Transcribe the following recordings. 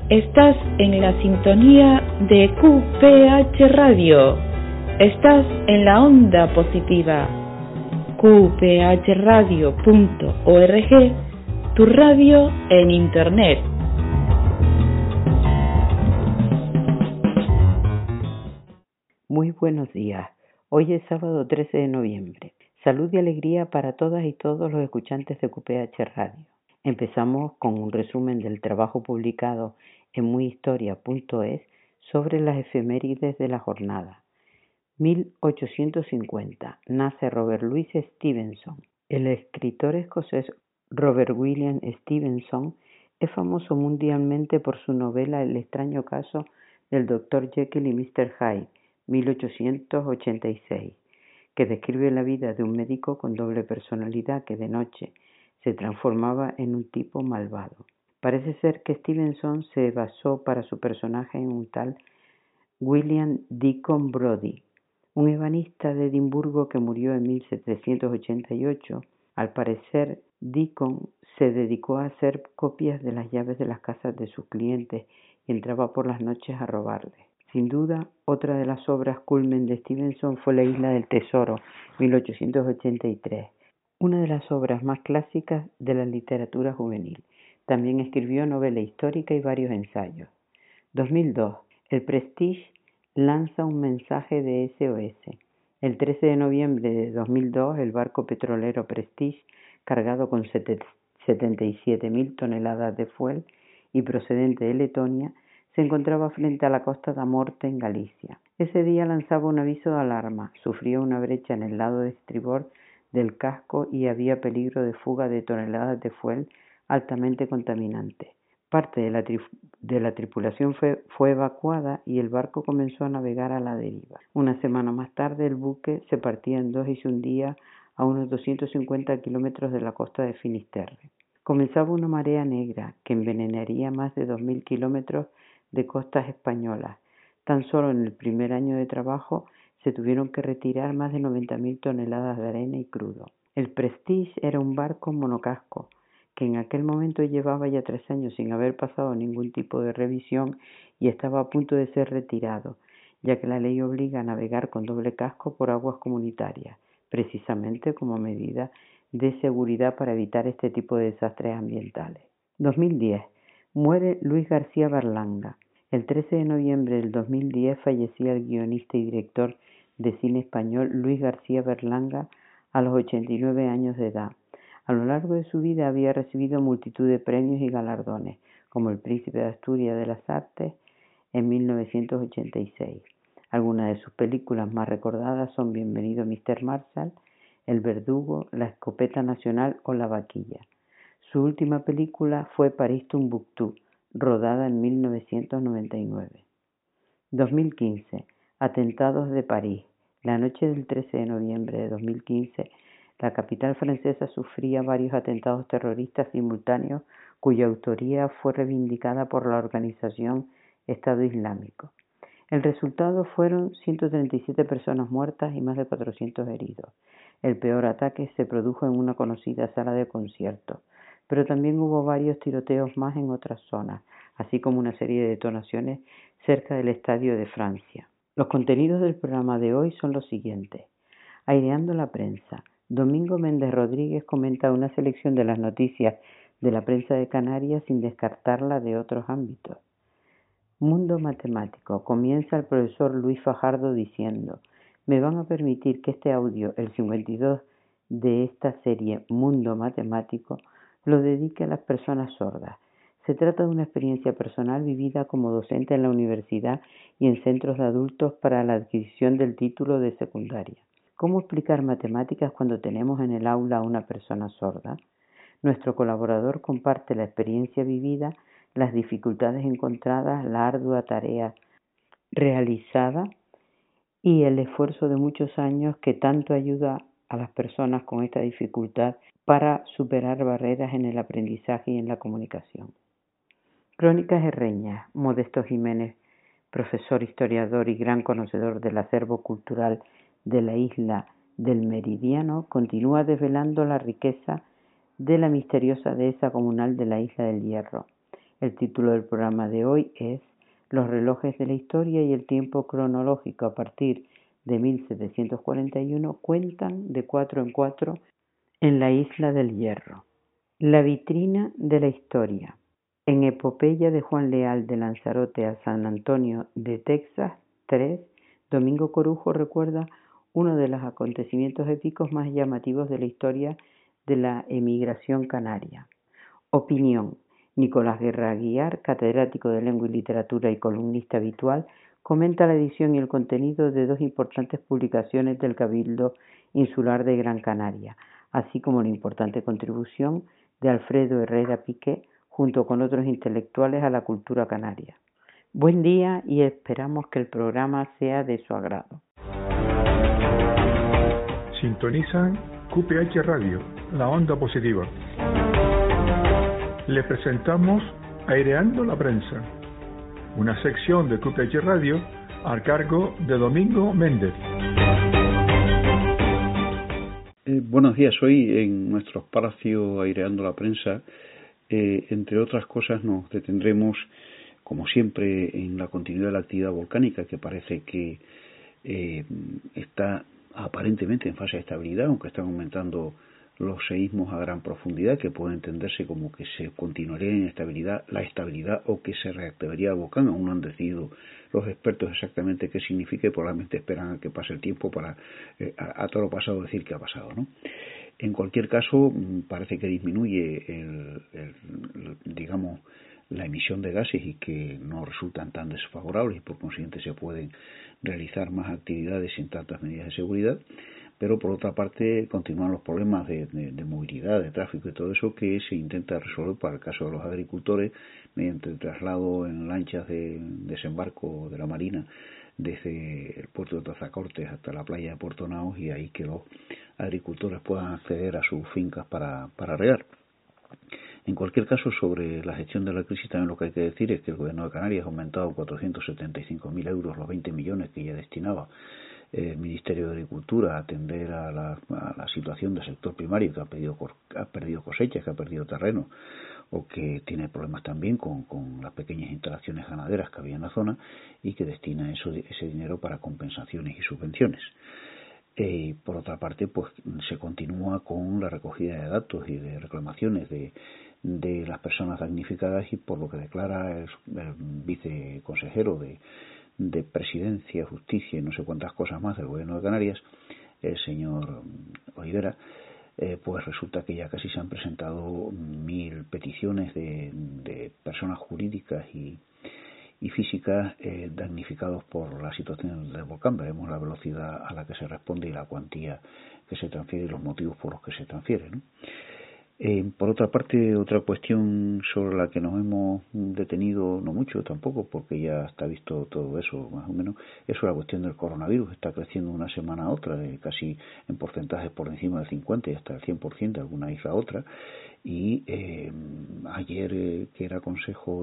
Estás en la sintonía de QPH Radio. Estás en la onda positiva. qphradio.org, tu radio en internet. Muy buenos días. Hoy es sábado 13 de noviembre. Salud y alegría para todas y todos los escuchantes de QPH Radio. Empezamos con un resumen del trabajo publicado en muyhistoria.es sobre las efemérides de la jornada. 1850. Nace Robert Louis Stevenson. El escritor escocés Robert William Stevenson es famoso mundialmente por su novela El extraño caso del Dr. Jekyll y Mr. Hyde, 1886, que describe la vida de un médico con doble personalidad que de noche se transformaba en un tipo malvado. Parece ser que Stevenson se basó para su personaje en un tal William Deacon Brodie, un ebanista de Edimburgo que murió en 1788. Al parecer, Deacon se dedicó a hacer copias de las llaves de las casas de sus clientes y entraba por las noches a robarles. Sin duda, otra de las obras culmen de Stevenson fue La isla del tesoro, 1883, una de las obras más clásicas de la literatura juvenil. También escribió novela histórica y varios ensayos. 2002. El Prestige lanza un mensaje de SOS. El 13 de noviembre de 2002, el barco petrolero Prestige, cargado con 77.000 toneladas de fuel y procedente de Letonia, se encontraba frente a la costa de Morte, en Galicia. Ese día lanzaba un aviso de alarma, sufría una brecha en el lado de estribor del casco y había peligro de fuga de toneladas de fuel altamente contaminante. Parte de la tripulación fue evacuada y el barco comenzó a navegar a la deriva. Una semana más tarde, el buque se partía en dos y se hundía a unos 250 kilómetros de la costa de Finisterre. Comenzaba una marea negra que envenenaría más de 2.000 kilómetros de costas españolas. Tan solo en el primer año de trabajo se tuvieron que retirar más de 90.000 toneladas de arena y crudo. El Prestige era un barco monocasco que en aquel momento llevaba ya 3 años sin haber pasado ningún tipo de revisión y estaba a punto de ser retirado, ya que la ley obliga a navegar con doble casco por aguas comunitarias, precisamente como medida de seguridad para evitar este tipo de desastres ambientales. 2010. Muere Luis García Berlanga. El 13 de noviembre del 2010 fallecía el guionista y director de cine español Luis García Berlanga a los 89 años de edad. A lo largo de su vida había recibido multitud de premios y galardones, como el Príncipe de Asturias de las Artes en 1986. Algunas de sus películas más recordadas son Bienvenido Mr. Marshall, El Verdugo, La Escopeta Nacional o La Vaquilla. Su última película fue París Tombuctú, rodada en 1999. 2015. Atentados de París. La noche del 13 de noviembre de 2015, la capital francesa sufría varios atentados terroristas simultáneos cuya autoría fue reivindicada por la organización Estado Islámico. El resultado fueron 137 personas muertas y más de 400 heridos. El peor ataque se produjo en una conocida sala de conciertos, pero también hubo varios tiroteos más en otras zonas, así como una serie de detonaciones cerca del Estadio de Francia. Los contenidos del programa de hoy son los siguientes. Aireando la prensa. Domingo Méndez Rodríguez comenta una selección de las noticias de la prensa de Canarias sin descartarla de otros ámbitos. Mundo matemático. Comienza el profesor Luis Fajardo diciendo: me van a permitir que este audio, el 52 de esta serie Mundo Matemático, lo dedique a las personas sordas. Se trata de una experiencia personal vivida como docente en la universidad y en centros de adultos para la adquisición del título de secundaria. ¿Cómo explicar matemáticas cuando tenemos en el aula a una persona sorda? Nuestro colaborador comparte la experiencia vivida, las dificultades encontradas, la ardua tarea realizada y el esfuerzo de muchos años que tanto ayuda a las personas con esta dificultad para superar barreras en el aprendizaje y en la comunicación. Crónicas Herreñas. Modesto Jiménez, profesor, historiador y gran conocedor del acervo cultural de la isla del Meridiano, continúa desvelando la riqueza de la misteriosa dehesa comunal de la Isla del Hierro. El título del programa de hoy es Los relojes de la historia y el tiempo cronológico a partir de 1741 cuentan de 4 en 4 en la Isla del Hierro. La vitrina de la historia. En Epopeya de Juan Leal de Lanzarote a San Antonio de Texas 3, Domingo Corujo recuerda uno de los acontecimientos épicos más llamativos de la historia de la emigración canaria. Opinión. Nicolás Guerra Aguiar, catedrático de Lengua y Literatura y columnista habitual, comenta la edición y el contenido de dos importantes publicaciones del Cabildo Insular de Gran Canaria, así como la importante contribución de Alfredo Herrera Piqué, junto con otros intelectuales a la cultura canaria. Buen día y esperamos que el programa sea de su agrado. Sintonizan QPH Radio, la onda positiva. Le presentamos Aireando la Prensa, una sección de QPH Radio a cargo de Domingo Méndez. Buenos días, hoy en nuestro espacio Aireando la Prensa, entre otras cosas nos detendremos, como siempre, en la continuidad de la actividad volcánica, que parece que está aparentemente en fase de estabilidad, aunque están aumentando los seísmos a gran profundidad, que puede entenderse como que se continuaría en la estabilidad o que se reactivaría el volcán. Aún no han decidido los expertos exactamente qué significa y probablemente esperan a que pase el tiempo para a todo lo pasado decir qué ha pasado, ¿no? En cualquier caso, parece que disminuye digamos, la emisión de gases y que no resultan tan desfavorables y por consiguiente se pueden realizar más actividades sin tantas medidas de seguridad. Pero por otra parte continúan los problemas de movilidad, de tráfico y todo eso que se intenta resolver para el caso de los agricultores mediante el traslado en lanchas de desembarco de la Marina desde el puerto de Tazacortes hasta la playa de Puerto Naos, y ahí que los agricultores puedan acceder a sus fincas para regar. En cualquier caso, sobre la gestión de la crisis también lo que hay que decir es que el Gobierno de Canarias ha aumentado 475.000 euros los 20 millones que ya destinaba el Ministerio de Agricultura a atender a la situación del sector primario, que ha perdido cosechas, que ha perdido terreno o que tiene problemas también con las pequeñas instalaciones ganaderas que había en la zona, y que destina ese dinero para compensaciones y subvenciones. Por otra parte, pues se continúa con la recogida de datos y de reclamaciones de las personas damnificadas, y por lo que declara el viceconsejero de Presidencia, Justicia y no sé cuántas cosas más del Gobierno de Canarias, el señor Olivera, pues resulta que ya casi se han presentado 1.000 peticiones de personas jurídicas y físicas damnificados por la situación del volcán. Veremos la velocidad a la que se responde y la cuantía que se transfiere y los motivos por los que se transfiere, ¿no? Por otra parte, otra cuestión sobre la que nos hemos detenido, no mucho tampoco, porque ya está visto todo eso más o menos, es la cuestión del coronavirus. Está creciendo una semana a otra, casi en porcentajes por encima del 50% y hasta el 100% de alguna isla a otra. Y ayer, que era Consejo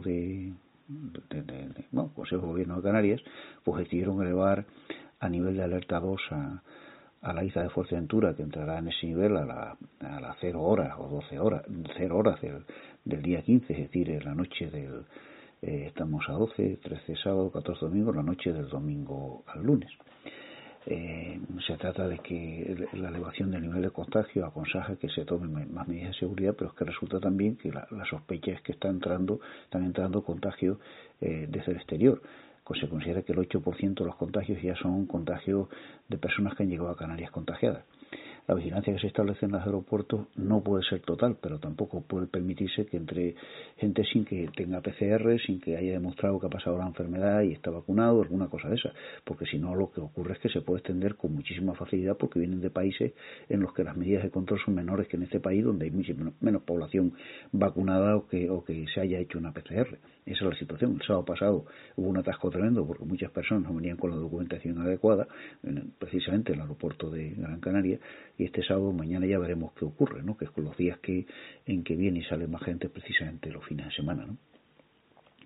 Consejo de Gobierno de Canarias, pues decidieron elevar a nivel de alerta 2 a la isla de Fuerteventura, que entrará en ese nivel a las 0 horas o 12 horas, 0 horas del día 15, es decir, en la noche estamos a 12, 13 sábado, 14 domingo, la noche del domingo al lunes. Se trata de que la elevación del nivel de contagio aconseja que se tomen más medidas de seguridad, pero es que resulta también que la sospecha es que están entrando contagios desde el exterior. Se considera que el 8% de los contagios ya son contagios de personas que han llegado a Canarias contagiadas. La vigilancia que se establece en los aeropuertos no puede ser total, pero tampoco puede permitirse que entre gente sin que tenga PCR, sin que haya demostrado que ha pasado la enfermedad y está vacunado, alguna cosa de esa, porque si no lo que ocurre es que se puede extender con muchísima facilidad, porque vienen de países en los que las medidas de control son menores que en este país, donde hay mucha menos población vacunada o que se haya hecho una PCR. Esa es la situación. El sábado pasado hubo un atasco tremendo porque muchas personas no venían con la documentación adecuada, precisamente en el aeropuerto de Gran Canaria, y este sábado, mañana ya veremos qué ocurre, ¿no? Que es con los días en que viene y sale más gente, precisamente los fines de semana, ¿no?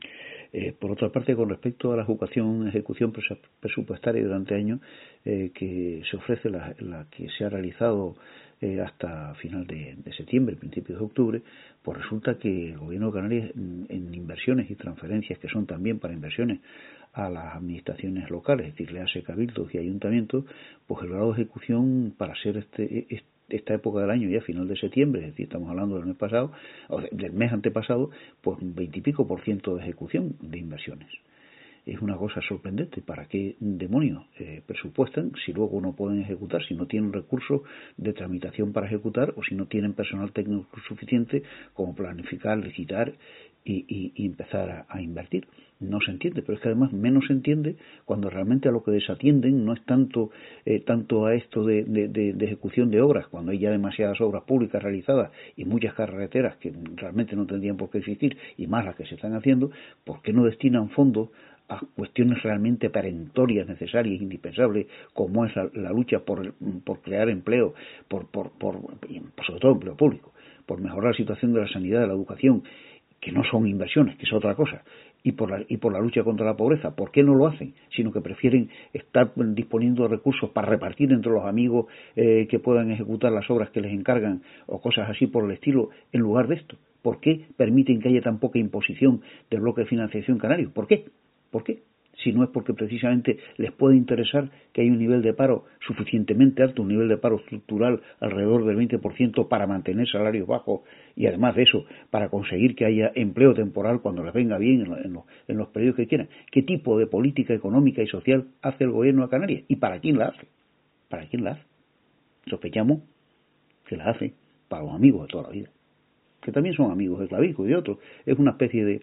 Por otra parte, con respecto a la ejecución presupuestaria durante años que se ofrece, la que se ha realizado hasta final de septiembre, principios de octubre, pues resulta que el Gobierno de Canarias en inversiones y transferencias que son también para inversiones a las administraciones locales, es decir, le hace cabildos y ayuntamientos, pues el grado de ejecución para ser esta época del año, ya final de septiembre, es decir, estamos hablando del mes pasado, o del mes antepasado, pues 20 y pico % de ejecución de inversiones. Es una cosa sorprendente. ¿Para qué demonios presupuestan si luego no pueden ejecutar, si no tienen recursos de tramitación para ejecutar o si no tienen personal técnico suficiente como planificar, licitar y empezar a invertir? No se entiende, pero es que además menos se entiende cuando realmente a lo que desatienden no es tanto a esto de ejecución de obras, cuando hay ya demasiadas obras públicas realizadas y muchas carreteras que realmente no tendrían por qué existir, y más las que se están haciendo. ¿Por qué no destinan fondos a cuestiones realmente perentorias, necesarias, indispensables, como es la lucha por crear empleo, sobre todo empleo público, por mejorar la situación de la sanidad, de la educación, que no son inversiones, que es otra cosa, y por la lucha contra la pobreza? ¿Por qué no lo hacen? Sino que prefieren estar disponiendo de recursos para repartir entre los amigos que puedan ejecutar las obras que les encargan o cosas así por el estilo, en lugar de esto. ¿Por qué permiten que haya tan poca imposición del bloque de financiación canario? ¿Por qué? ¿Por qué? Si no es porque precisamente les puede interesar que haya un nivel de paro suficientemente alto, un nivel de paro estructural alrededor del 20% para mantener salarios bajos y además de eso, para conseguir que haya empleo temporal cuando les venga bien en los periodos que quieran. ¿Qué tipo de política económica y social hace el Gobierno de Canarias? ¿Y para quién la hace? ¿Para quién la hace? Sospechamos que la hace para los amigos de toda la vida, que también son amigos de Clavijo y de otros. Es una especie de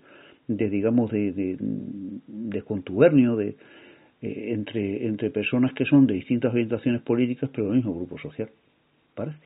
contubernio entre personas que son de distintas orientaciones políticas pero del mismo grupo social, parece.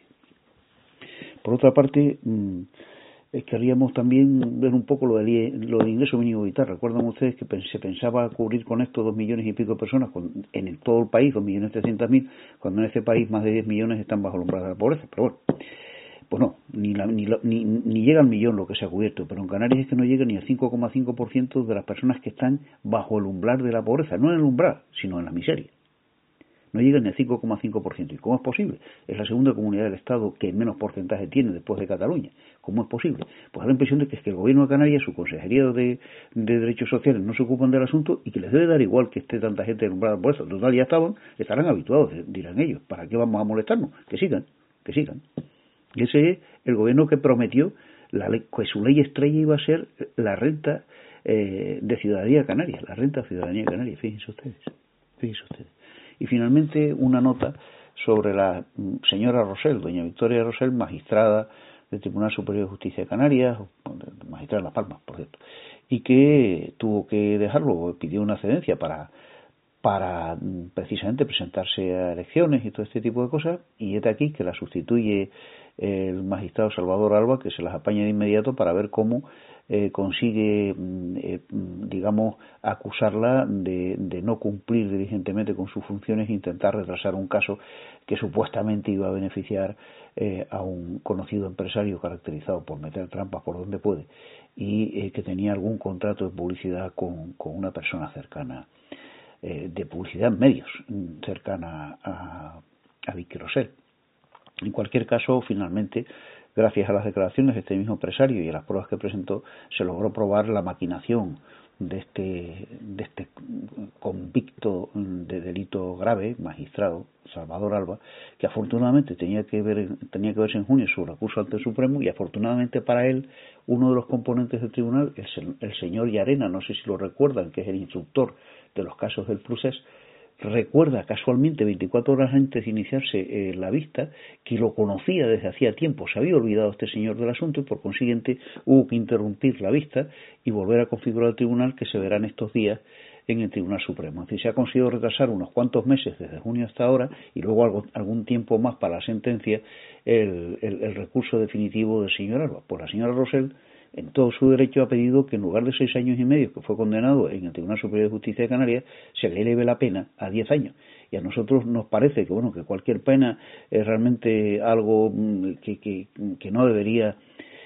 Por otra parte, querríamos también ver un poco lo de ingreso mínimo vital. Recuerdan ustedes que se pensaba cubrir con esto 2 millones y pico de personas en todo el país, 2.300.000, cuando en este país más de 10 millones están bajo el umbral de la pobreza. Pero bueno, pues no, ni llega al millón lo que se ha cubierto, pero en Canarias es que no llega ni al 5,5% de las personas que están bajo el umbral de la pobreza, no en el umbral, sino en la miseria. No llega ni al 5,5%. ¿Y cómo es posible? Es la segunda comunidad del Estado que menos porcentaje tiene después de Cataluña. ¿Cómo es posible? Pues da la impresión de que es que el Gobierno de Canarias, su Consejería de Derechos Sociales, no se ocupan del asunto y que les debe dar igual que esté tanta gente en el umbral de la pobreza. Total, ya estarán habituados, dirán ellos. ¿Para qué vamos a molestarnos? Que sigan. Y ese es el gobierno que prometió que su ley estrella iba a ser la renta de ciudadanía canaria, la renta de ciudadanía canaria. Fíjense ustedes. Y finalmente una nota sobre la señora Rosell, doña Victoria Rosell, magistrada del Tribunal Superior de Justicia de Canarias, magistrada de Las Palmas, por cierto, y que tuvo que dejarlo, pidió una excedencia para precisamente presentarse a elecciones y todo este tipo de cosas, y es de aquí que la sustituye el magistrado Salvador Alba, que se las apaña de inmediato para ver cómo consigue, digamos, acusarla de no cumplir diligentemente con sus funciones e intentar retrasar un caso que supuestamente iba a beneficiar a un conocido empresario caracterizado por meter trampas por donde puede y que tenía algún contrato de publicidad con una persona cercana, de publicidad en medios, cercana a Vicky Rosell. En cualquier caso, finalmente, gracias a las declaraciones de este mismo empresario y a las pruebas que presentó, se logró probar la maquinación de este convicto de delito grave, magistrado Salvador Alba, que afortunadamente tenía que verse en junio su recurso ante el Supremo, y afortunadamente para él, uno de los componentes del tribunal, el señor Llarena, no sé si lo recuerdan, que es el instructor de los casos del Procés, recuerda casualmente 24 horas antes de iniciarse la vista que lo conocía desde hacía tiempo. Se había olvidado este señor del asunto y por consiguiente hubo que interrumpir la vista y volver a configurar el tribunal, que se verá en estos días en el Tribunal Supremo. Es decir, se ha conseguido retrasar unos cuantos meses desde junio hasta ahora y luego algún tiempo más para la sentencia el recurso definitivo del señor Alba. Pues la señora Rosell, en todo su derecho, ha pedido que en lugar de 6 años y medio que fue condenado en el Tribunal Superior de Justicia de Canarias, se le eleve la pena a 10 años. Y a nosotros nos parece que cualquier pena es realmente algo que no debería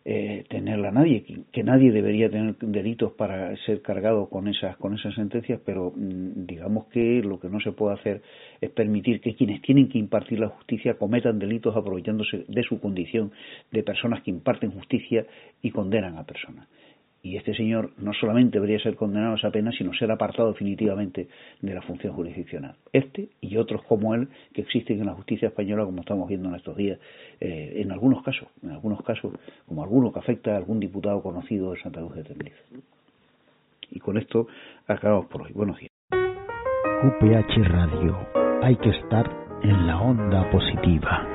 tenerla nadie, que nadie debería tener delitos para ser cargado con esas sentencias, pero digamos que lo que no se puede hacer es permitir que quienes tienen que impartir la justicia cometan delitos aprovechándose de su condición de personas que imparten justicia y condenan a personas. Y este señor no solamente debería ser condenado a esa pena, sino ser apartado definitivamente de la función jurisdiccional. Este y otros como él que existen en la justicia española, como estamos viendo en estos días, en algunos casos, como alguno que afecta a algún diputado conocido de Santa Cruz de Tenerife. Y con esto acabamos por hoy. Buenos días. QPH Radio. Hay que estar en la onda positiva.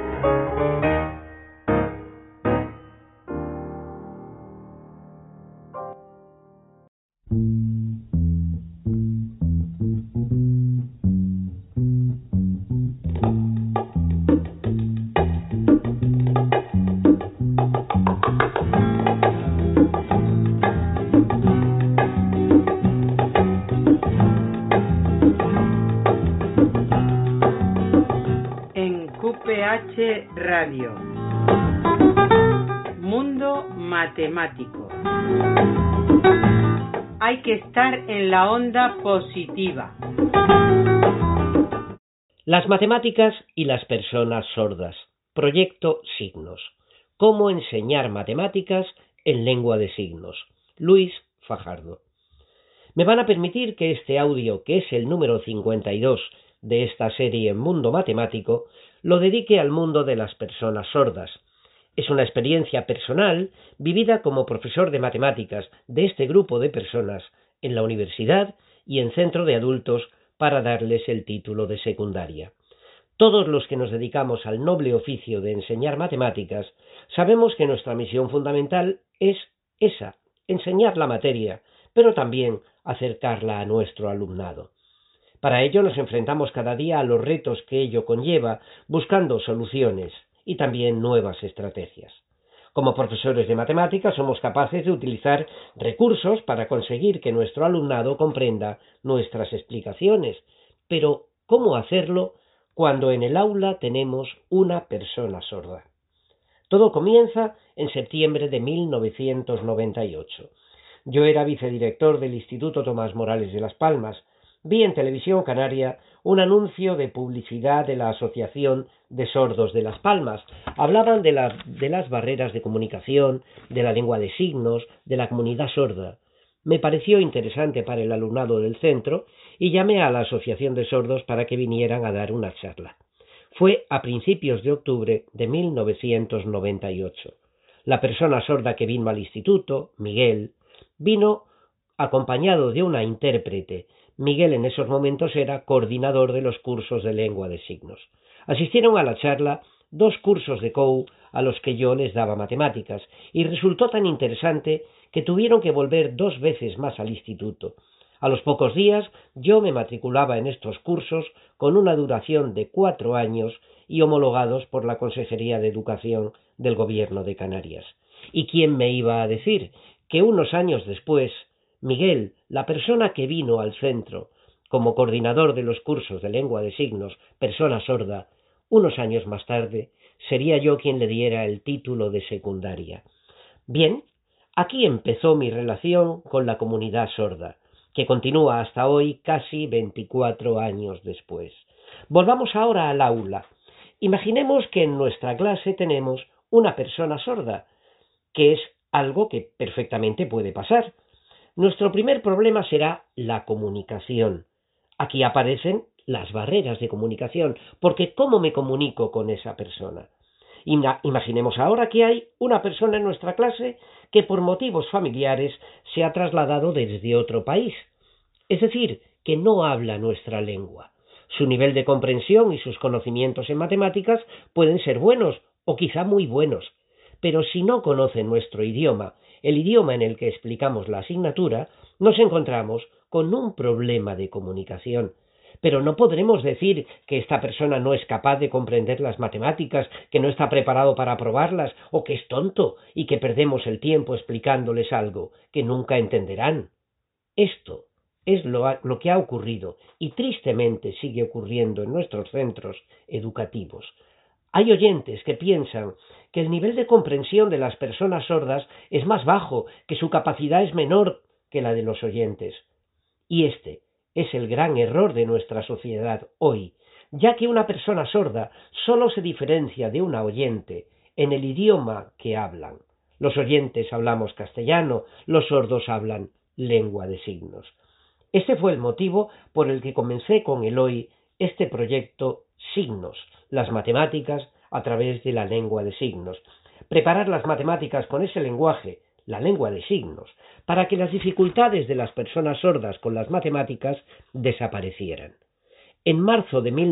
Radio. Mundo matemático. Hay que estar en la onda positiva. Las matemáticas y las personas sordas. Proyecto Signos. Cómo enseñar matemáticas en lengua de signos. Luis Fajardo. Me van a permitir que este audio, que es el número 52 de esta serie Mundo Matemático, lo dedique al mundo de las personas sordas. Es una experiencia personal vivida como profesor de matemáticas de este grupo de personas en la universidad y en centro de adultos para darles el título de secundaria. Todos los que nos dedicamos al noble oficio de enseñar matemáticas sabemos que nuestra misión fundamental es esa, enseñar la materia, pero también acercarla a nuestro alumnado. Para ello nos enfrentamos cada día a los retos que ello conlleva, buscando soluciones y también nuevas estrategias. Como profesores de matemáticas somos capaces de utilizar recursos para conseguir que nuestro alumnado comprenda nuestras explicaciones, pero ¿cómo hacerlo cuando en el aula tenemos una persona sorda? Todo comienza en septiembre de 1998. Yo era vicedirector del Instituto Tomás Morales de Las Palmas. Vi en Televisión Canaria un anuncio de publicidad de la Asociación de Sordos de Las Palmas. Hablaban de las barreras de comunicación, de la lengua de signos, de la comunidad sorda. Me pareció interesante para el alumnado del centro y llamé a la Asociación de Sordos para que vinieran a dar una charla. Fue a principios de octubre de 1998. La persona sorda que vino al instituto, Miguel, vino acompañado de una intérprete. Miguel en esos momentos era coordinador de los cursos de lengua de signos. Asistieron a la charla 2 cursos de COU a los que yo les daba matemáticas y resultó tan interesante que tuvieron que volver 2 veces más al instituto. A los pocos días yo me matriculaba en estos cursos con una duración de 4 años y homologados por la Consejería de Educación del Gobierno de Canarias. ¿Y quién me iba a decir que unos años después Miguel, la persona que vino al centro como coordinador de los cursos de lengua de signos, persona sorda, unos años más tarde, sería yo quien le diera el título de secundaria? Bien, aquí empezó mi relación con la comunidad sorda, que continúa hasta hoy casi 24 años después. Volvamos ahora al aula. Imaginemos que en nuestra clase tenemos una persona sorda, que es algo que perfectamente puede pasar. Nuestro primer problema será la comunicación. Aquí aparecen las barreras de comunicación, porque ¿cómo me comunico con esa persona? Imaginemos ahora que hay una persona en nuestra clase que por motivos familiares se ha trasladado desde otro país, es decir, que no habla nuestra lengua. Su nivel de comprensión y sus conocimientos en matemáticas pueden ser buenos o quizá muy buenos, pero si no conoce nuestro idioma, el idioma en el que explicamos la asignatura, nos encontramos con un problema de comunicación. Pero no podremos decir que esta persona no es capaz de comprender las matemáticas, que no está preparado para aprobarlas, o que es tonto y que perdemos el tiempo explicándoles algo que nunca entenderán. Esto es lo que ha ocurrido y tristemente sigue ocurriendo en nuestros centros educativos. Hay oyentes que piensan que el nivel de comprensión de las personas sordas es más bajo, que su capacidad es menor que la de los oyentes. Y este es el gran error de nuestra sociedad hoy, ya que una persona sorda solo se diferencia de una oyente en el idioma que hablan. Los oyentes hablamos castellano, los sordos hablan lengua de signos. Este fue el motivo por el que comencé con Eloy este proyecto Signos, las matemáticas a través de la lengua de signos. Preparar las matemáticas con ese lenguaje, la lengua de signos, para que las dificultades de las personas sordas con las matemáticas desaparecieran. En marzo de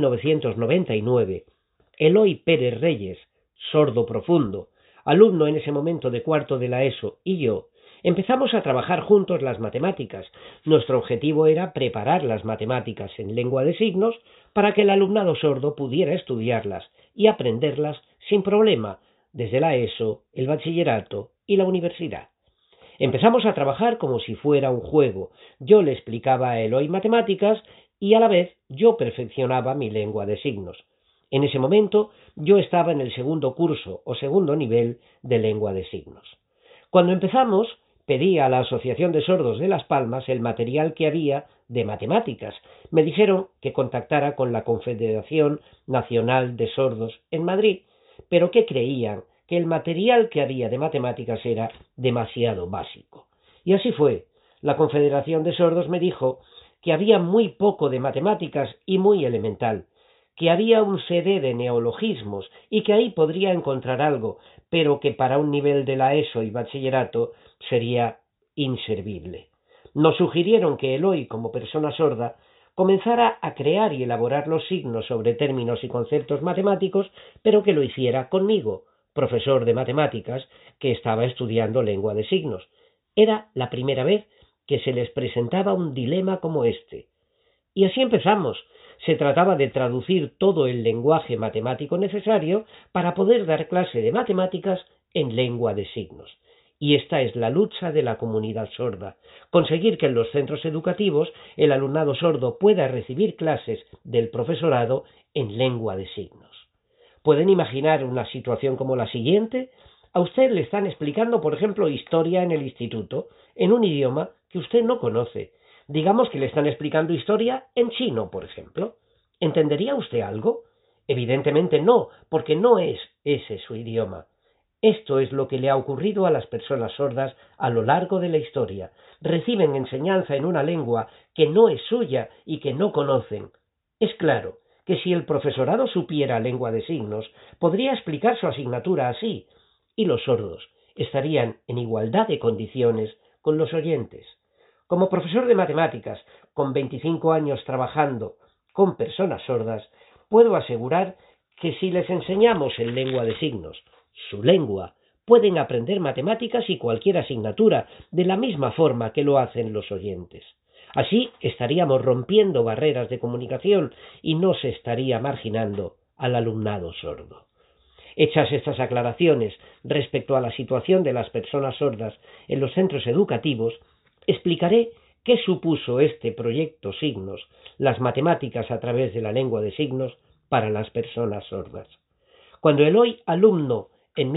1999, Eloy Pérez Reyes, sordo profundo, alumno en ese momento de cuarto de la ESO, y yo, empezamos a trabajar juntos las matemáticas. Nuestro objetivo era preparar las matemáticas en lengua de signos para que el alumnado sordo pudiera estudiarlas y aprenderlas sin problema desde la ESO, el bachillerato y la universidad. Empezamos a trabajar como si fuera un juego. Yo le explicaba a Eloy matemáticas y a la vez yo perfeccionaba mi lengua de signos. En ese momento yo estaba en el segundo curso o segundo nivel de lengua de signos. Cuando empezamos, pedí a la Asociación de Sordos de Las Palmas el material que había de matemáticas. Me dijeron que contactara con la Confederación Nacional de Sordos en Madrid, pero que creían que el material que había de matemáticas era demasiado básico. Y así fue. La Confederación de Sordos me dijo que había muy poco de matemáticas y muy elemental, que había un CD de neologismos y que ahí podría encontrar algo, pero que para un nivel de la ESO y bachillerato sería inservible. Nos sugirieron que Eloy, como persona sorda, comenzara a crear y elaborar los signos sobre términos y conceptos matemáticos, pero que lo hiciera conmigo, profesor de matemáticas, que estaba estudiando lengua de signos. Era la primera vez que se les presentaba un dilema como este. Y así empezamos. Se trataba de traducir todo el lenguaje matemático necesario para poder dar clase de matemáticas en lengua de signos. Y esta es la lucha de la comunidad sorda, conseguir que en los centros educativos el alumnado sordo pueda recibir clases del profesorado en lengua de signos. ¿Pueden imaginar una situación como la siguiente? A usted le están explicando, por ejemplo, historia en el instituto, en un idioma que usted no conoce. Digamos que le están explicando historia en chino, por ejemplo. ¿Entendería usted algo? Evidentemente no, porque no es ese su idioma. Esto es lo que le ha ocurrido a las personas sordas a lo largo de la historia. Reciben enseñanza en una lengua que no es suya y que no conocen. Es claro que si el profesorado supiera lengua de signos, podría explicar su asignatura así, y los sordos estarían en igualdad de condiciones con los oyentes. Como profesor de matemáticas, con 25 años trabajando con personas sordas, puedo asegurar que si les enseñamos en lengua de signos, su lengua, pueden aprender matemáticas y cualquier asignatura de la misma forma que lo hacen los oyentes. Así estaríamos rompiendo barreras de comunicación y no se estaría marginando al alumnado sordo. Hechas estas aclaraciones respecto a la situación de las personas sordas en los centros educativos, explicaré qué supuso este proyecto Signos, las matemáticas a través de la lengua de signos para las personas sordas. Cuando Eloy, alumno en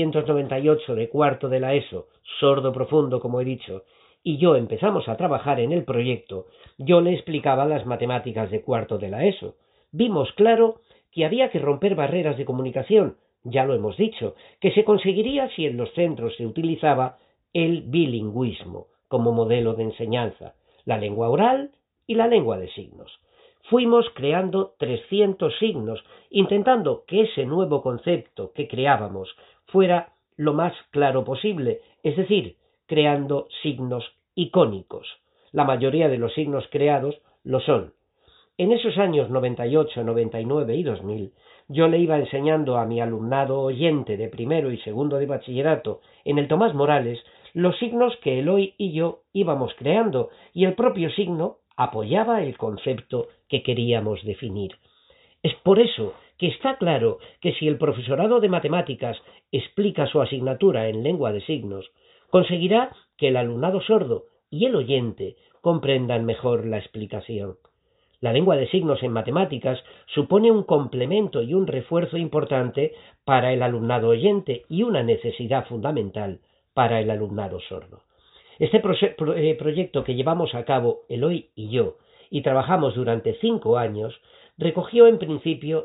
1998 de cuarto de la ESO, sordo profundo como he dicho, y yo empezamos a trabajar en el proyecto, yo le explicaba las matemáticas de cuarto de la ESO. Vimos claro que había que romper barreras de comunicación, ya lo hemos dicho, que se conseguiría si en los centros se utilizaba el bilingüismo como modelo de enseñanza, la lengua oral y la lengua de signos. Fuimos creando 300 signos, intentando que ese nuevo concepto que creábamos fuera lo más claro posible, es decir, creando signos icónicos. La mayoría de los signos creados lo son. En esos años 98, 99 y 2000, yo le iba enseñando a mi alumnado oyente de primero y segundo de bachillerato en el Tomás Morales los signos que Eloy y yo íbamos creando, y el propio signo apoyaba el concepto que queríamos definir. Es por eso que está claro que si el profesorado de matemáticas explica su asignatura en lengua de signos, conseguirá que el alumnado sordo y el oyente comprendan mejor la explicación. La lengua de signos en matemáticas supone un complemento y un refuerzo importante para el alumnado oyente y una necesidad fundamental para el alumnado sordo. Este proyecto que llevamos a cabo Eloy y yo, y trabajamos durante 5 años, recogió en principio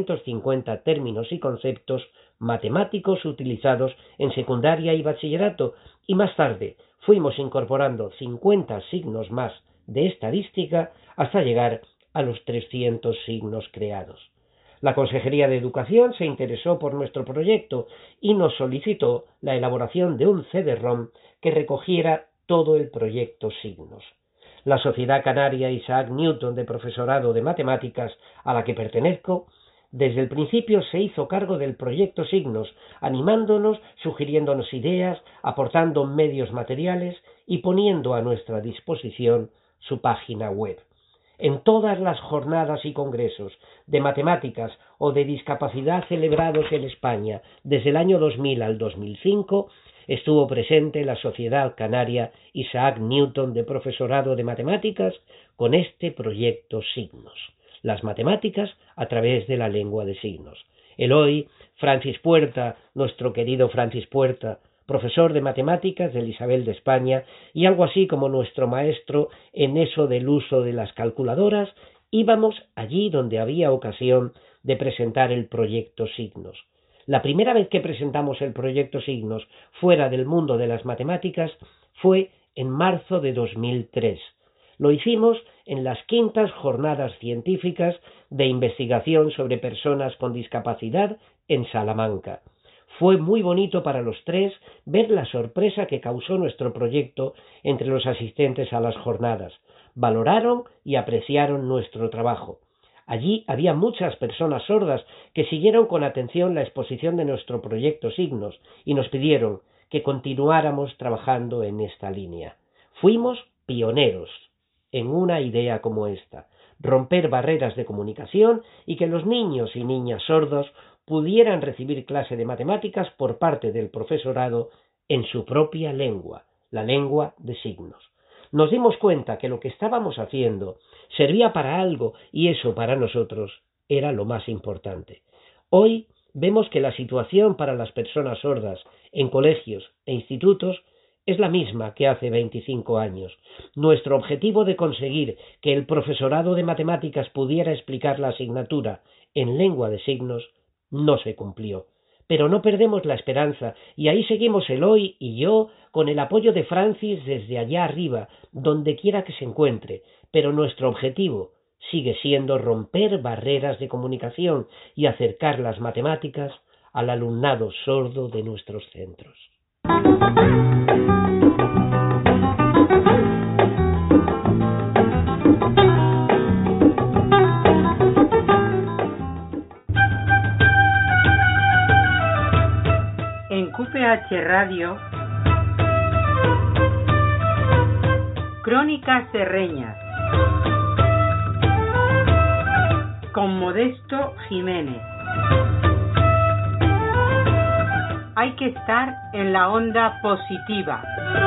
250 términos y conceptos matemáticos utilizados en secundaria y bachillerato, y más tarde fuimos incorporando 50 signos más de estadística hasta llegar a los 300 signos creados. La Consejería de Educación se interesó por nuestro proyecto y nos solicitó la elaboración de un CD-ROM que recogiera todo el proyecto Signos. La Sociedad Canaria Isaac Newton de Profesorado de Matemáticas, a la que pertenezco, desde el principio se hizo cargo del proyecto Signos, animándonos, sugiriéndonos ideas, aportando medios materiales y poniendo a nuestra disposición su página web. En todas las jornadas y congresos de matemáticas o de discapacidad celebrados en España desde el año 2000 al 2005, estuvo presente la Sociedad Canaria Isaac Newton de Profesorado de Matemáticas con este proyecto Signos, las matemáticas a través de la lengua de signos. Eloy, Francis Puerta, nuestro querido Francis Puerta, profesor de matemáticas del Isabel de España y algo así como nuestro maestro en eso del uso de las calculadoras, íbamos allí donde había ocasión de presentar el proyecto Signos. La primera vez que presentamos el proyecto Signos fuera del mundo de las matemáticas fue en marzo de 2003. Lo hicimos en las 5ª Jornadas Científicas de Investigación sobre Personas con Discapacidad en Salamanca. Fue muy bonito para los 3 ver la sorpresa que causó nuestro proyecto entre los asistentes a las jornadas. Valoraron y apreciaron nuestro trabajo. Allí había muchas personas sordas que siguieron con atención la exposición de nuestro proyecto Signos y nos pidieron que continuáramos trabajando en esta línea. Fuimos pioneros en una idea como esta, romper barreras de comunicación y que los niños y niñas sordos pudieran recibir clase de matemáticas por parte del profesorado en su propia lengua, la lengua de signos. Nos dimos cuenta que lo que estábamos haciendo servía para algo y eso para nosotros era lo más importante. Hoy vemos que la situación para las personas sordas en colegios e institutos es la misma que hace 25 años. Nuestro objetivo de conseguir que el profesorado de matemáticas pudiera explicar la asignatura en lengua de signos no se cumplió. Pero no perdemos la esperanza y ahí seguimos Eloy y yo con el apoyo de Francis desde allá arriba, donde quiera que se encuentre, pero nuestro objetivo sigue siendo romper barreras de comunicación y acercar las matemáticas al alumnado sordo de nuestros centros. En QPH Radio, Crónicas Serreñas, con Modesto Jiménez. Hay que estar en la onda positiva.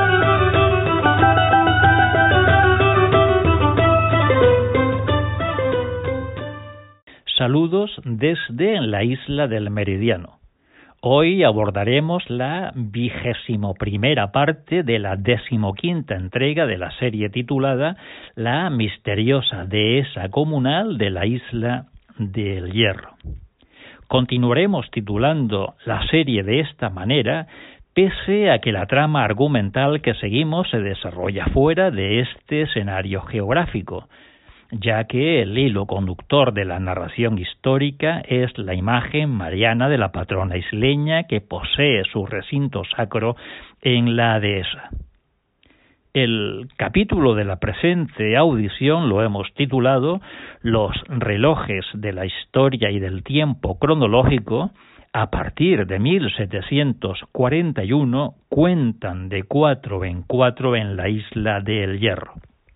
Saludos desde la isla del Meridiano. Hoy abordaremos la 21ª parte de la 15ª entrega de la serie titulada La misteriosa dehesa comunal de la isla del Hierro. Continuaremos titulando la serie de esta manera, pese a que la trama argumental que seguimos se desarrolla fuera de este escenario geográfico, ya que el hilo conductor de la narración histórica es la imagen mariana de la patrona isleña que posee su recinto sacro en la dehesa. El capítulo de la presente audición lo hemos titulado Los relojes de la historia y del tiempo cronológico, a partir de 1741, cuentan de 4 en 4 en la isla del Hierro.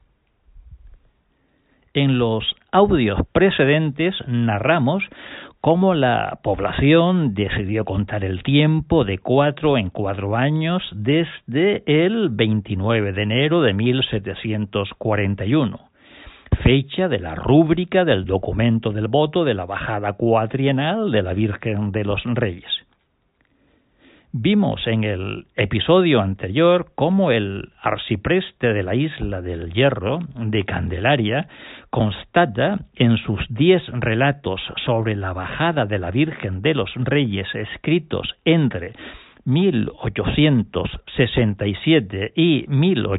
En los audios precedentes narramos cómo la población decidió contar el tiempo de 4 en 4 años desde el 29 de enero de 1741, fecha de la rúbrica del documento del voto de la bajada cuatrienal de la Virgen de los Reyes. Vimos en el episodio anterior cómo el arcipreste de la Isla del Hierro, de Candelaria, constata en sus 10 relatos sobre la bajada de la Virgen de los Reyes escritos entre 1867 y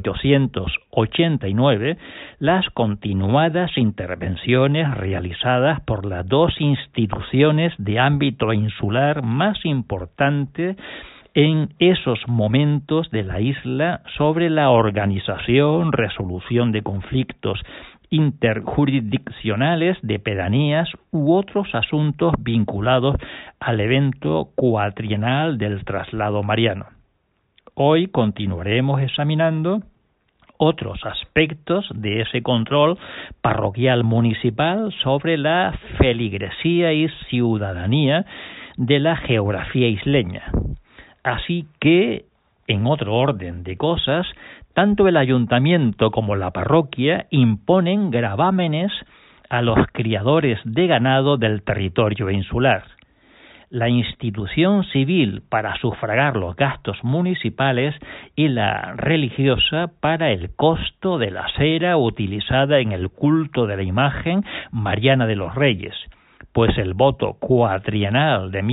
1889, las continuadas intervenciones realizadas por las dos instituciones de ámbito insular más importantes en esos momentos de la isla sobre la organización, resolución de conflictos interjurisdiccionales de pedanías u otros asuntos vinculados al evento cuatrienal del traslado mariano. Hoy continuaremos examinando otros aspectos de ese control parroquial municipal sobre la feligresía y ciudadanía de la geografía isleña. Así que, en otro orden de cosas, tanto el ayuntamiento como la parroquia imponen gravámenes a los criadores de ganado del territorio insular. La institución civil para sufragar los gastos municipales y la religiosa para el costo de la cera utilizada en el culto de la imagen mariana de los Reyes, pues el voto cuatrienal de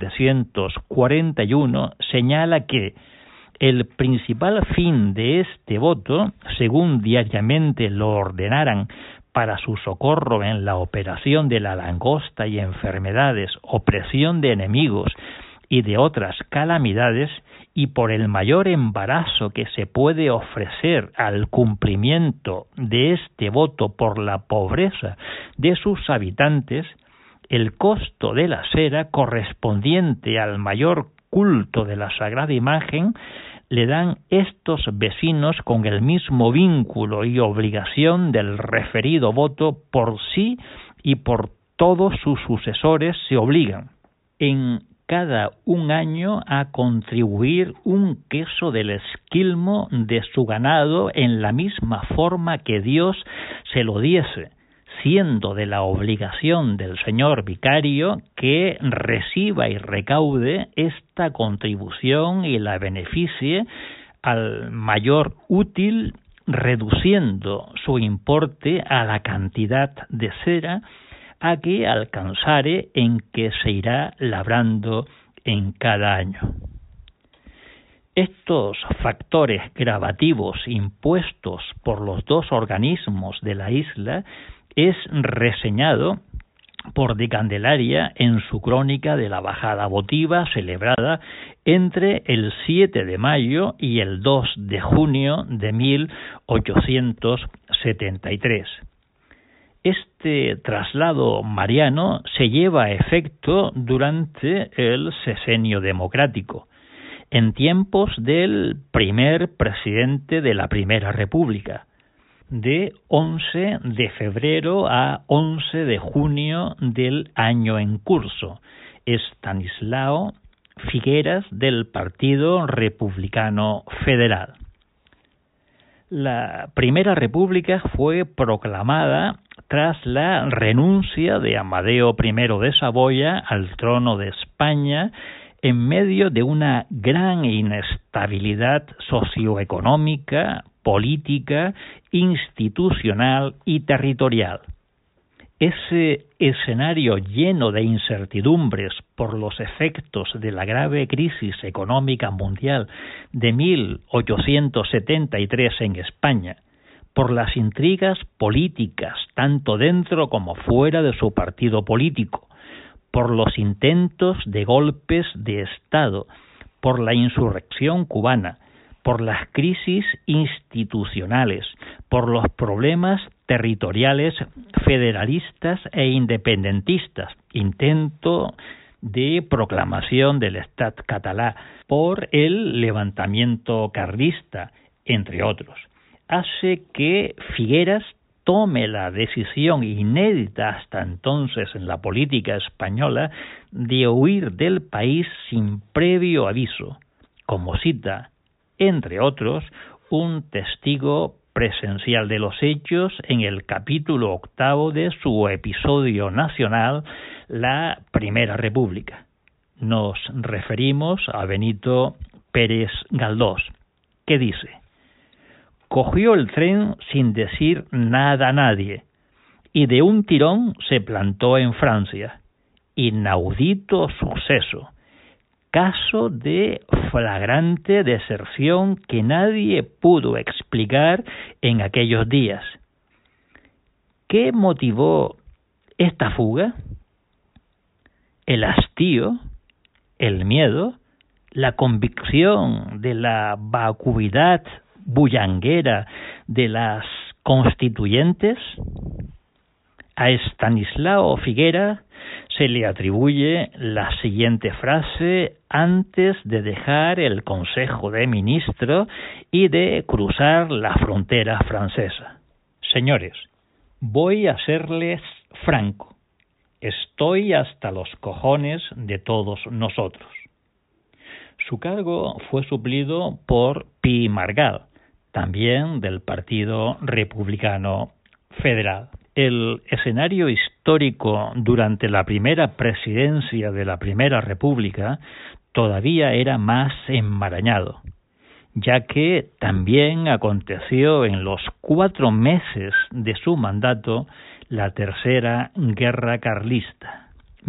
1741 señala que el principal fin de este voto, según diariamente lo ordenaran para su socorro en la operación de la langosta y enfermedades, opresión de enemigos y de otras calamidades, y por el mayor embarazo que se puede ofrecer al cumplimiento de este voto por la pobreza de sus habitantes, el costo de la cera correspondiente al mayor culto de la sagrada imagen le dan estos vecinos con el mismo vínculo y obligación del referido voto por sí y por todos sus sucesores se obligan en cada un año a contribuir un queso del esquilmo de su ganado en la misma forma que Dios se lo diese, siendo de la obligación del señor vicario que reciba y recaude esta contribución y la beneficie al mayor útil, reduciendo su importe a la cantidad de cera a que alcanzare en que se irá labrando en cada año. Estos factores gravativos impuestos por los dos organismos de la isla es reseñado por de Candelaria en su crónica de la bajada votiva celebrada entre el 7 de mayo y el 2 de junio de 1873. Este traslado mariano se lleva a efecto durante el Sexenio Democrático, en tiempos del primer presidente de la Primera República, de 11 de febrero a 11 de junio del año en curso, Estanislao Figueras del Partido Republicano Federal. La Primera República fue proclamada tras la renuncia de Amadeo I de Saboya al trono de España en medio de una gran inestabilidad socioeconómica, política, institucional y territorial. Ese escenario lleno de incertidumbres por los efectos de la grave crisis económica mundial de 1873 en España, por las intrigas políticas tanto dentro como fuera de su partido político, por los intentos de golpes de Estado, por la insurrección cubana, por las crisis institucionales, por los problemas territoriales federalistas e independentistas, intento de proclamación del Estat català, por el levantamiento carlista, entre otros, hace que Figueras tome la decisión inédita hasta entonces en la política española de huir del país sin previo aviso, como cita, entre otros, un testigo presencial de los hechos en el capítulo 8 de su episodio nacional, La Primera República. Nos referimos a Benito Pérez Galdós, que dice: cogió el tren sin decir nada a nadie y de un tirón se plantó en Francia. Inaudito suceso. Caso de flagrante deserción que nadie pudo explicar en aquellos días. ¿Qué motivó esta fuga? El hastío, el miedo, la convicción de la vacuidad bullanguera de las constituyentes. A Estanislao Figuera se le atribuye la siguiente frase antes de dejar el Consejo de Ministros y de cruzar la frontera francesa. Señores, voy a serles franco. Estoy hasta los cojones de todos nosotros. Su cargo fue suplido por Pi Margall, también del Partido Republicano Federal. El escenario histórico durante la primera presidencia de la Primera República todavía era más enmarañado, ya que también aconteció en los 4 meses de su mandato la Tercera Guerra Carlista,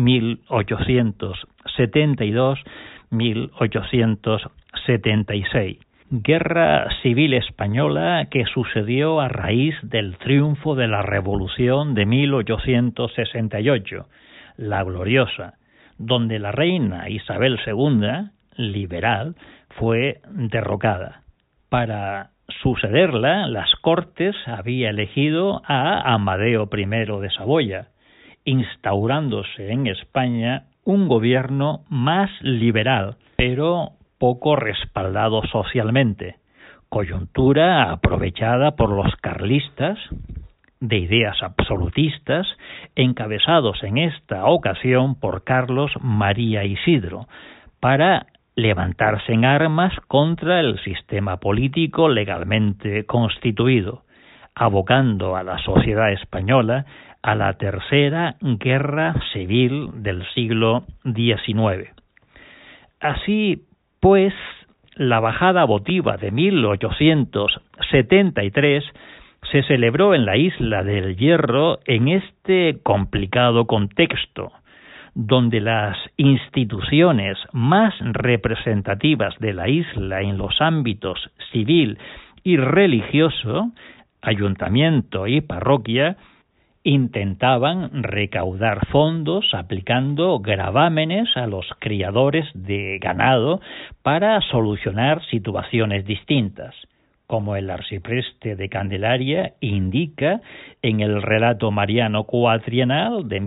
1872-1876. Guerra Civil Española que sucedió a raíz del triunfo de la Revolución de 1868, la Gloriosa, donde la reina Isabel II, liberal, fue derrocada. Para sucederla, las Cortes había elegido a Amadeo I de Saboya, instaurándose en España un gobierno más liberal, pero poco respaldado socialmente, coyuntura aprovechada por los carlistas, de ideas absolutistas, encabezados en esta ocasión por Carlos María Isidro, para levantarse en armas contra el sistema político legalmente constituido, abocando a la sociedad española a la Tercera Guerra Civil del siglo XIX. Así pues, la bajada votiva de 1873 se celebró en la isla del Hierro en este complicado contexto, donde las instituciones más representativas de la isla en los ámbitos civil y religioso, ayuntamiento y parroquia, intentaban recaudar fondos aplicando gravámenes a los criadores de ganado para solucionar situaciones distintas, como el arcipreste de Candelaria indica en el relato mariano cuatrienal de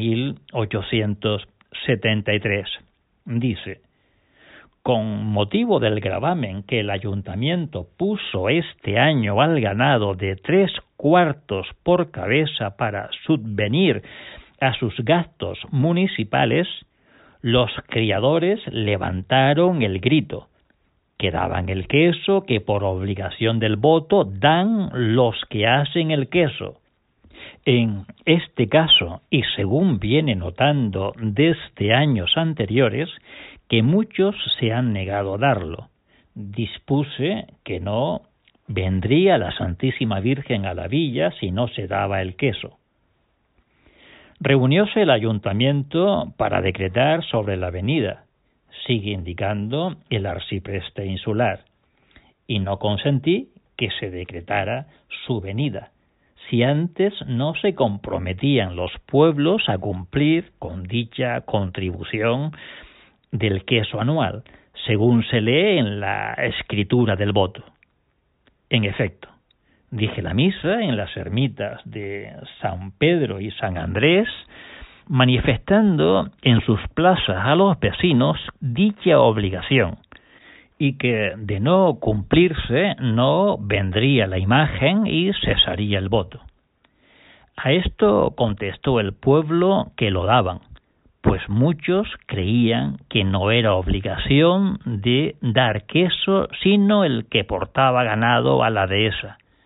1873. Dice: con motivo del gravamen que el ayuntamiento puso este año al ganado de 3/4 por cabeza para subvenir a sus gastos municipales, los criadores levantaron el grito, que daban el queso que por obligación del voto dan los que hacen el queso. En este caso, y según viene notando desde años anteriores, que muchos se han negado a darlo, dispuse que no vendría la Santísima Virgen a la villa si no se daba el queso. Reunióse el ayuntamiento para decretar sobre la venida, sigue indicando el arcipreste insular, y no consentí que se decretara su venida, si antes no se comprometían los pueblos a cumplir con dicha contribución del queso anual, según se lee en la escritura del voto. En efecto, dije la misa en las ermitas de San Pedro y San Andrés, manifestando en sus plazas a los vecinos dicha obligación, y que de no cumplirse no vendría la imagen y cesaría el voto. A esto contestó el pueblo que lo daban, pues muchos creían que no era obligación de dar queso, sino el que portaba ganado a la dehesa.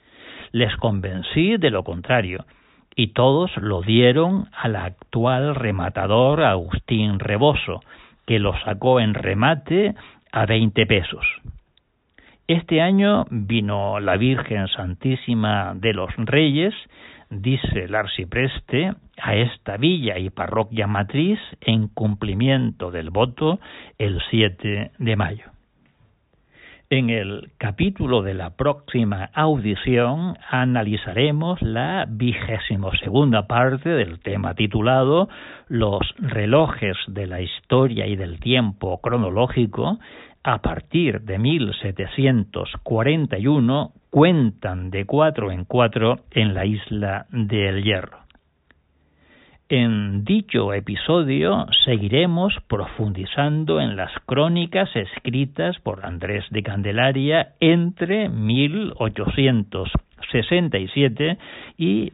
Les convencí de lo contrario, y todos lo dieron al actual rematador Agustín Reboso, que lo sacó en remate a 20 pesos. Este año vino la Virgen Santísima de los Reyes, dice el arcipreste, a esta villa y parroquia matriz en cumplimiento del voto el 7 de mayo. En el capítulo de la próxima audición analizaremos la 22ª parte del tema titulado Los relojes de la historia y del tiempo cronológico a partir de 1741 cuentan de 4 en 4 en la isla de El Hierro. En dicho episodio seguiremos profundizando en las crónicas escritas por Andrés de Candelaria entre 1867 y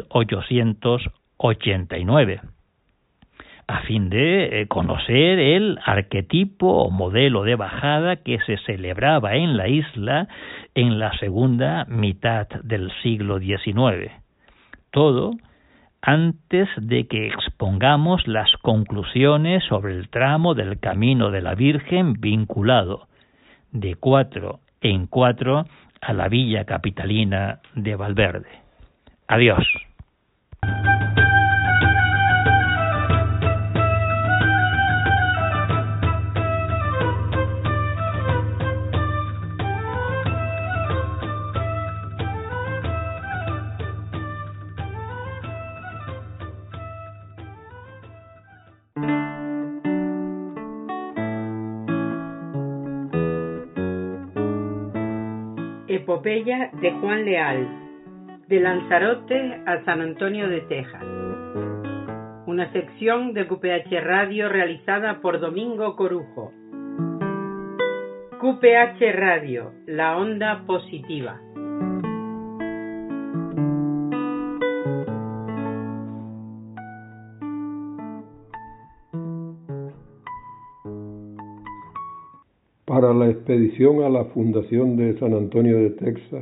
1889, a fin de conocer el arquetipo o modelo de bajada que se celebraba en la isla en la segunda mitad del siglo XIX. Todo antes de que expongamos las conclusiones sobre el tramo del Camino de la Virgen vinculado de 4 en 4 a la villa capitalina de Valverde. Adiós. Epopeya de Juan Leal, de Lanzarote a San Antonio de Texas. Una sección de QPH Radio realizada por Domingo Corujo. QPH Radio, la onda positiva. Para la expedición a la fundación de San Antonio de Texas,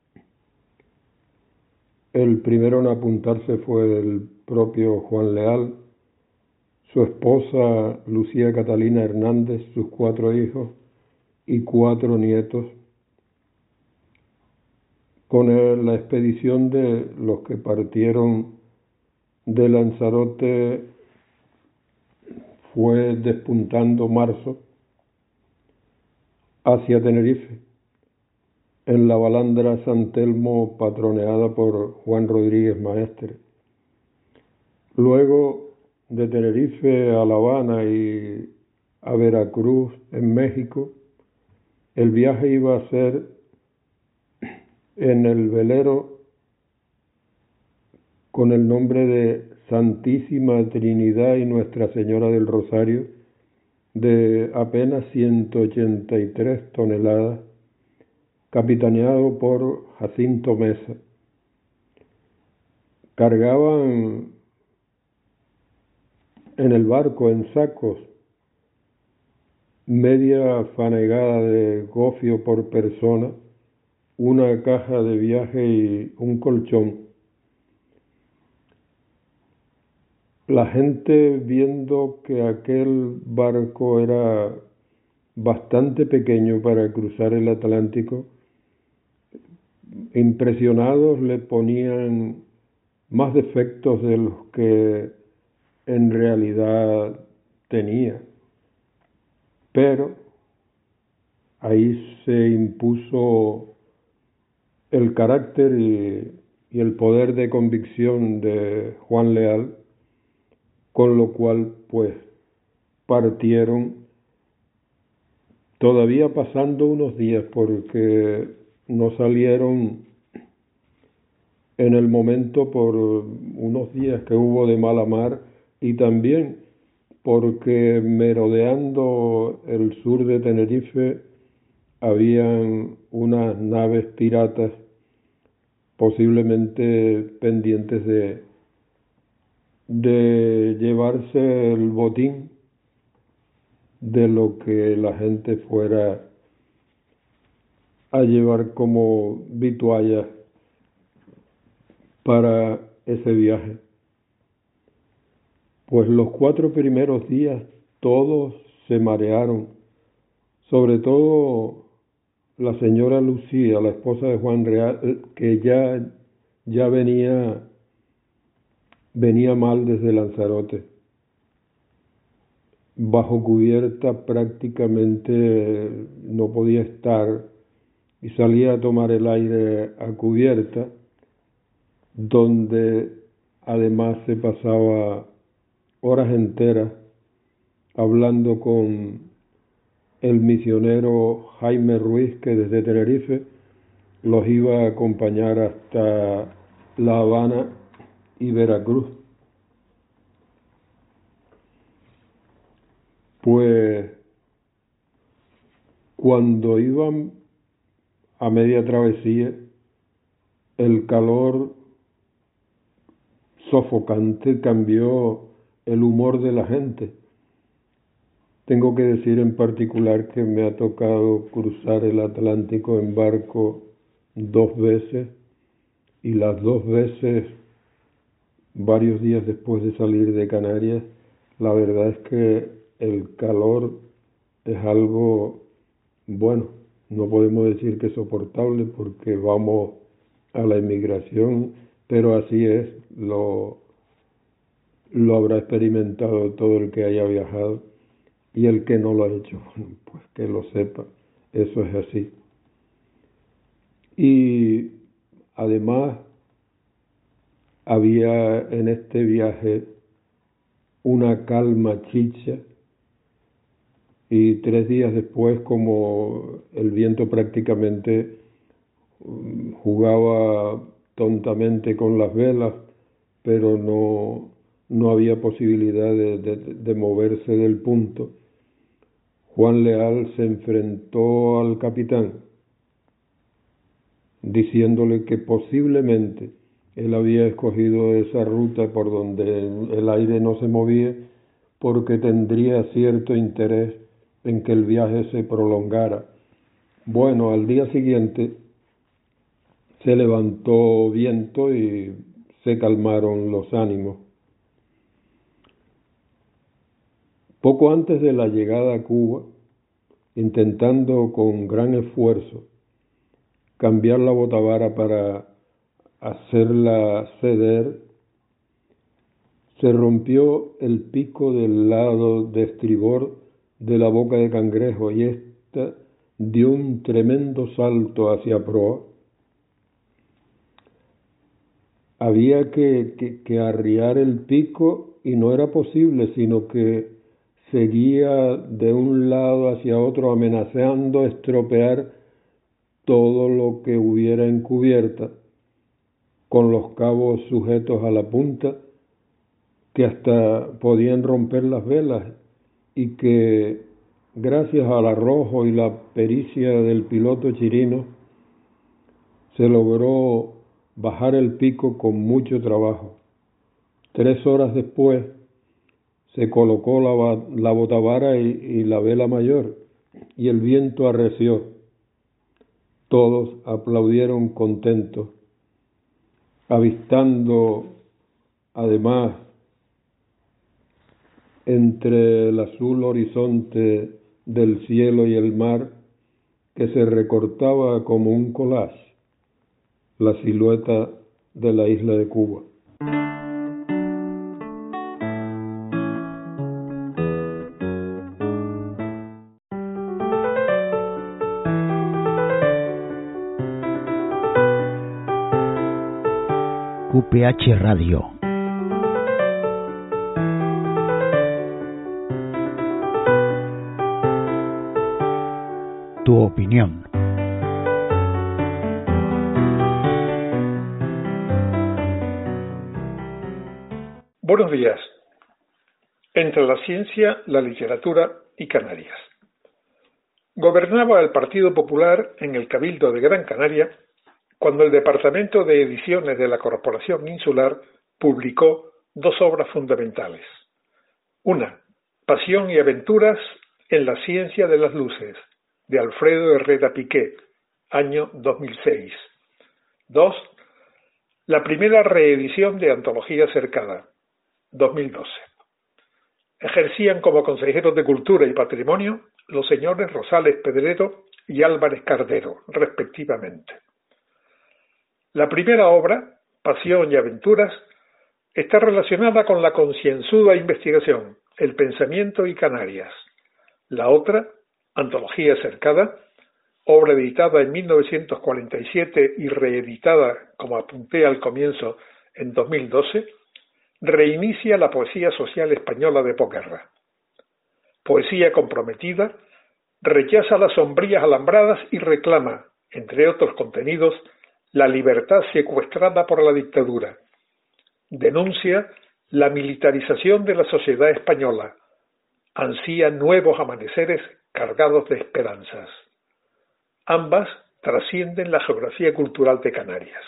el primero en apuntarse fue el propio Juan Leal, su esposa Lucía Catalina Hernández, sus 4 hijos y 4 nietos. Con la expedición de los que partieron de Lanzarote fue despuntando marzo hacia Tenerife, en la balandra San Telmo patroneada por Juan Rodríguez Maestre. Luego de Tenerife a La Habana y a Veracruz en México, el viaje iba a ser en el velero con el nombre de Santísima Trinidad y Nuestra Señora del Rosario, de apenas 183 toneladas, capitaneado por Jacinto Mesa. Cargaban en el barco en sacos media fanegada de gofio por persona, una caja de viaje y un colchón. La gente, viendo que aquel barco era bastante pequeño para cruzar el Atlántico, impresionados le ponían más defectos de los que en realidad tenía. Pero ahí se impuso el carácter y el poder de convicción de Juan Leal, con lo cual pues partieron, todavía pasando unos días, porque no salieron en el momento por unos días que hubo de mala mar, y también porque merodeando el sur de Tenerife habían unas naves piratas posiblemente pendientes de llevarse el botín de lo que la gente fuera a llevar como vituallas para ese viaje. Pues los 4 primeros días todos se marearon, sobre todo la señora Lucía, la esposa de Juan Real, que ya venía mal desde Lanzarote. Bajo cubierta prácticamente no podía estar y salía a tomar el aire a cubierta, donde además se pasaba horas enteras hablando con el misionero Jaime Ruiz, que desde Tenerife los iba a acompañar hasta La Habana y Veracruz. Pues cuando iban a media travesía, el calor sofocante cambió el humor de la gente. Tengo que decir en particular que me ha tocado cruzar el Atlántico en barco 2 veces, y las 2 veces, varios días después de salir de Canarias. La verdad es que el calor es algo, bueno, no podemos decir que soportable porque vamos a la emigración, pero así es, lo habrá experimentado todo el que haya viajado, y el que no lo ha hecho, bueno, pues que lo sepa, eso es así. Y además había en este viaje una calma chicha, y 3 días después, como el viento prácticamente jugaba tontamente con las velas, pero no había posibilidad de moverse del punto, Juan Leal se enfrentó al capitán, diciéndole que posiblemente él había escogido esa ruta por donde el aire no se movía porque tendría cierto interés en que el viaje se prolongara. Bueno, al día siguiente se levantó viento y se calmaron los ánimos. Poco antes de la llegada a Cuba, intentando con gran esfuerzo cambiar la botavara para hacerla ceder, se rompió el pico del lado de estribor de la boca de cangrejo y ésta dio un tremendo salto hacia proa. Había que arriar el pico y no era posible, sino que seguía de un lado hacia otro amenazando estropear todo lo que hubiera en cubierta, con los cabos sujetos a la punta, que hasta podían romper las velas, y que gracias al arrojo y la pericia del piloto chirino se logró bajar el pico con mucho trabajo. 3 horas después se colocó la botavara y la vela mayor, y el viento arreció. Todos aplaudieron contentos, avistando además entre el azul horizonte del cielo y el mar, que se recortaba como un collage, la silueta de la isla de Cuba. QPH Radio. Tu opinión. Buenos días. Entre la ciencia, la literatura y Canarias. Gobernaba el Partido Popular en el Cabildo de Gran Canaria cuando el Departamento de Ediciones de la Corporación Insular publicó 2 obras fundamentales. Una, Pasión y aventuras en la ciencia de las luces, de Alfredo Herrera Piqué, año 2006. 2, la primera reedición de Antología Cercada, 2012. Ejercían como consejeros de Cultura y Patrimonio los señores Rosales Pedrero y Álvarez Cardero, respectivamente. La primera obra, Pasión y Aventuras, está relacionada con la concienzuda investigación, el pensamiento y Canarias. La otra, Antología Cercada, obra editada en 1947 y reeditada, como apunté al comienzo, en 2012, reinicia la poesía social española de posguerra. Poesía comprometida, rechaza las sombrías alambradas y reclama, entre otros contenidos, la libertad secuestrada por la dictadura. Denuncia la militarización de la sociedad española. Ansía nuevos amaneceres cargados de esperanzas. Ambas trascienden la geografía cultural de Canarias.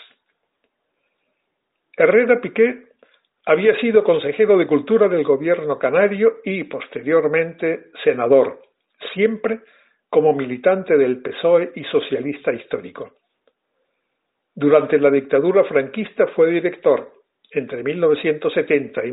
Herrera Piqué había sido consejero de Cultura del gobierno canario y, posteriormente, senador, siempre como militante del PSOE y socialista histórico. Durante la dictadura franquista fue director, entre 1970 y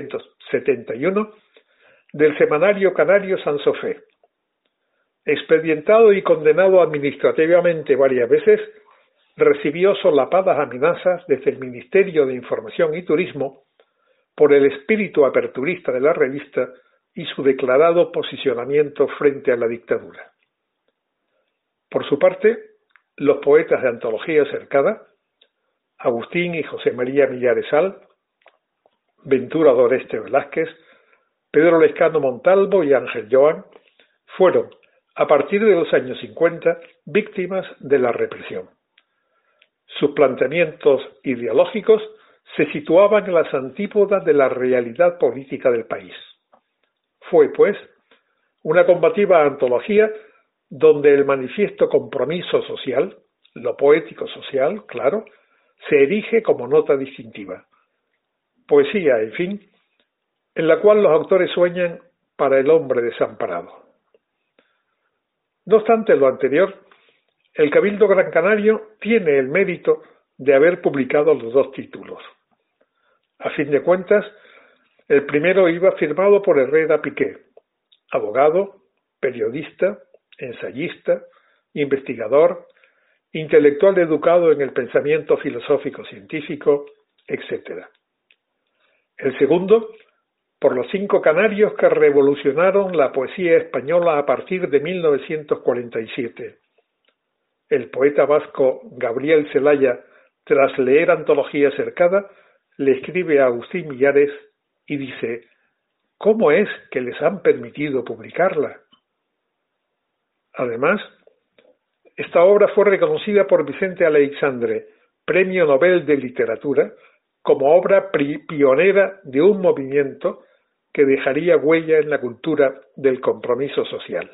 1971, del semanario canario San Sofé. Expedientado y condenado administrativamente varias veces, recibió solapadas amenazas desde el Ministerio de Información y Turismo por el espíritu aperturista de la revista y su declarado posicionamiento frente a la dictadura. Por su parte, los poetas de Antología Cercada, Agustín y José María Millaresal, Ventura Doreste Velázquez, Pedro Lescano Montalvo y Ángel Joan, fueron, a partir de los años 50, víctimas de la represión. Sus planteamientos ideológicos se situaban en las antípodas de la realidad política del país. Fue, pues, una combativa antología donde el manifiesto compromiso social, lo poético social, claro, se erige como nota distintiva. Poesía, en fin, en la cual los autores sueñan para el hombre desamparado. No obstante lo anterior, el Cabildo Gran Canario tiene el mérito de haber publicado los dos títulos. A fin de cuentas, el primero iba firmado por Herrera Piqué, abogado, periodista, ensayista, investigador, intelectual educado en el pensamiento filosófico-científico, etc. El segundo, por los 5 canarios que revolucionaron la poesía española a partir de 1947. El poeta vasco Gabriel Celaya, tras leer Antología Cercada, le escribe a Agustín Millares y dice: ¿cómo es que les han permitido publicarla? Además, esta obra fue reconocida por Vicente Aleixandre, Premio Nobel de Literatura, como obra pionera de un movimiento que dejaría huella en la cultura del compromiso social.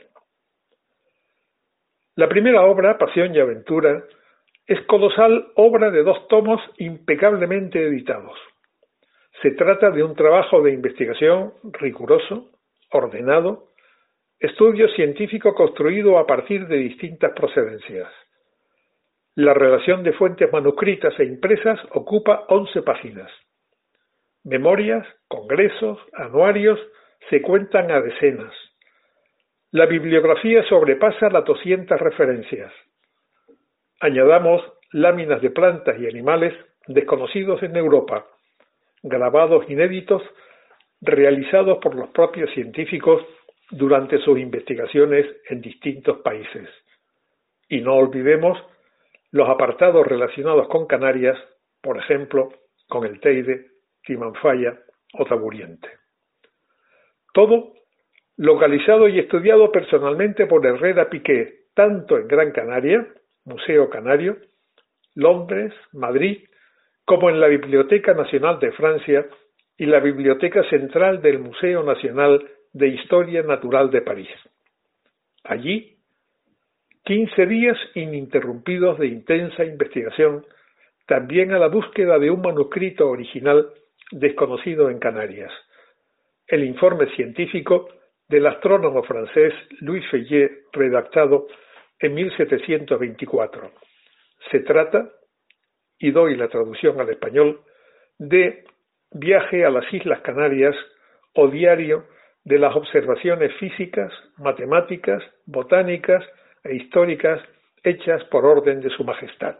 La primera obra, Pasión y Aventura, es colosal obra de 2 tomos impecablemente editados. Se trata de un trabajo de investigación riguroso, ordenado, estudio científico construido a partir de distintas procedencias. La relación de fuentes manuscritas e impresas ocupa 11 páginas. Memorias, congresos, anuarios se cuentan a decenas. La bibliografía sobrepasa las 200 referencias. Añadamos láminas de plantas y animales desconocidos en Europa, grabados inéditos realizados por los propios científicos durante sus investigaciones en distintos países. Y no olvidemos los apartados relacionados con Canarias, por ejemplo, con el Teide, Timanfaya o Taburiente. Todo localizado y estudiado personalmente por Herrera Piqué, tanto en Gran Canaria, Museo Canario, Londres, Madrid, como en la Biblioteca Nacional de Francia y la Biblioteca Central del Museo Nacional de Historia Natural de París. Allí, 15 días ininterrumpidos de intensa investigación, también a la búsqueda de un manuscrito original desconocido en Canarias, el informe científico del astrónomo francés Louis Feuillet, redactado en 1724. Se trata, y doy la traducción al español, de Viaje a las Islas Canarias o Diario de las observaciones físicas, matemáticas, botánicas e históricas hechas por orden de Su Majestad.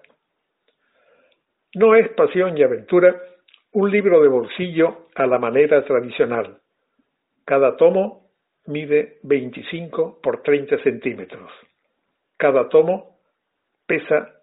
No es Pasión y Aventura un libro de bolsillo a la manera tradicional. Cada tomo mide 25 por 30 centímetros. Cada tomo pesa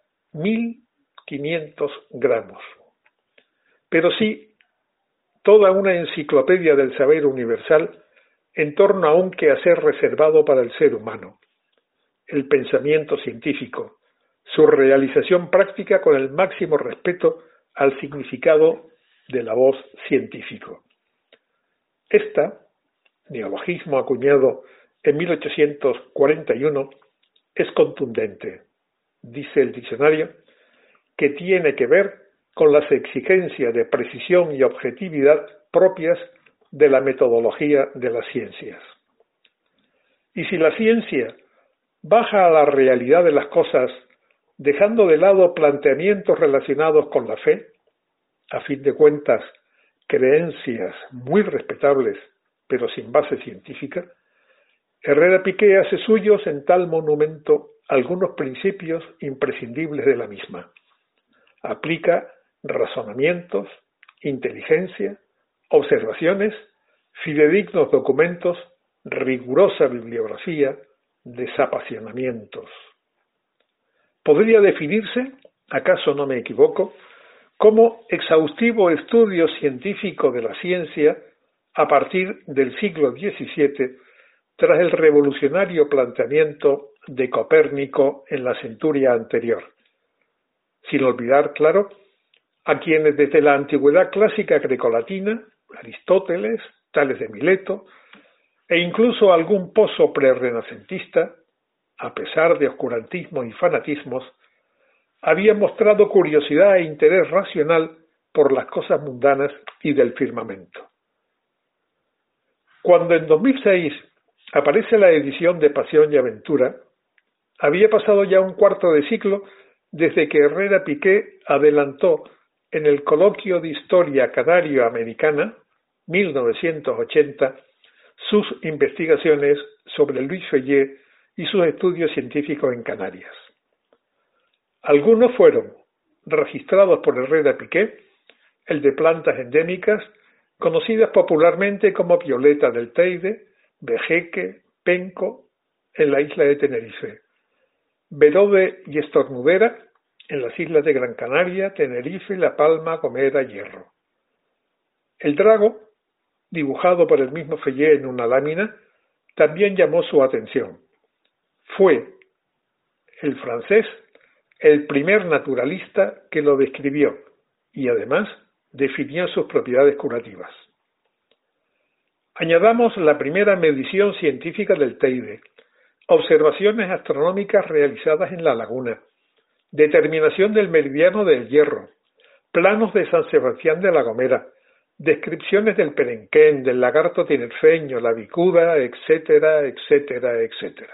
1.500 gramos. Pero sí, toda una enciclopedia del saber universal en torno a un quehacer reservado para el ser humano, el pensamiento científico, su realización práctica con el máximo respeto al significado de la voz científico. Esta, neologismo acuñado en 1841, es contundente, dice el diccionario, que tiene que ver con las exigencias de precisión y objetividad propias de la metodología de las ciencias. Y si la ciencia baja a la realidad de las cosas, dejando de lado planteamientos relacionados con la fe, a fin de cuentas, creencias muy respetables, pero sin base científica, Herrera Piqué hace suyos en tal monumento algunos principios imprescindibles de la misma. Aplica razonamientos, inteligencia, observaciones, fidedignos documentos, rigurosa bibliografía, desapasionamientos. Podría definirse, acaso no me equivoco, como exhaustivo estudio científico de la ciencia a partir del siglo XVII, tras el revolucionario planteamiento de Copérnico en la centuria anterior. Sin olvidar, claro, a quienes desde la antigüedad clásica grecolatina, Aristóteles, Tales de Mileto, e incluso algún pozo prerrenacentista, a pesar de oscurantismo y fanatismos, habían mostrado curiosidad e interés racional por las cosas mundanas y del firmamento. Cuando en 2006 aparece la edición de Pasión y Aventura, había pasado ya un cuarto de siglo desde que Herrera Piqué adelantó en el Coloquio de Historia Canario-Americana, 1980, sus investigaciones sobre Luis Feyé y sus estudios científicos en Canarias. Algunos fueron registrados por Herrera Piqué, el de plantas endémicas, conocidas popularmente como violeta del Teide, vejeque, penco, en la isla de Tenerife, verode y estornudera, en las islas de Gran Canaria, Tenerife, La Palma, Gomera, Hierro. El drago, dibujado por el mismo Feyé en una lámina, también llamó su atención. Fue el francés el primer naturalista que lo describió y además definió sus propiedades curativas. Añadamos la primera medición científica del Teide, observaciones astronómicas realizadas en la laguna, determinación del meridiano del Hierro, planos de San Sebastián de la Gomera, descripciones del perenquén, del lagarto tinerfeño, la bicuda, etcétera, etcétera, etcétera.